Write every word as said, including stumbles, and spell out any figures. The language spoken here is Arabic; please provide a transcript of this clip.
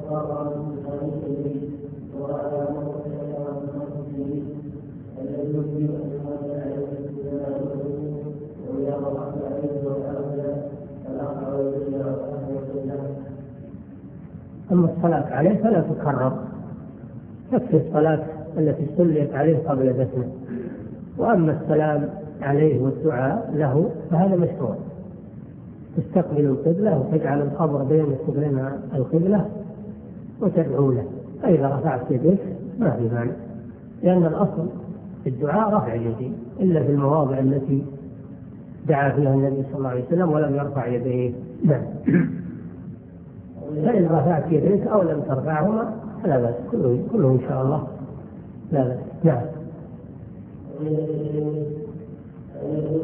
أما الصلاة عليه فلا تكرر، تكفي الصلاة التي صليت عليه قبل دفنه. وأما السلام عليه والدعاء له فهذا مشروع، تستقبل القبلة وتجعل القبر بينك وبين القبلة وتدعو له، فإذا رفعت يديك ما في مانع، لأن الأصل في الدعاء رفع اليدين إلا في المواضع التي دعا فيها النبي صلى الله عليه وسلم ولم يرفع يديه. نعم. فإن رفعت يديك أو لم ترفعهما فلا بأس، كله, كله إن شاء الله لا بأس. نعم.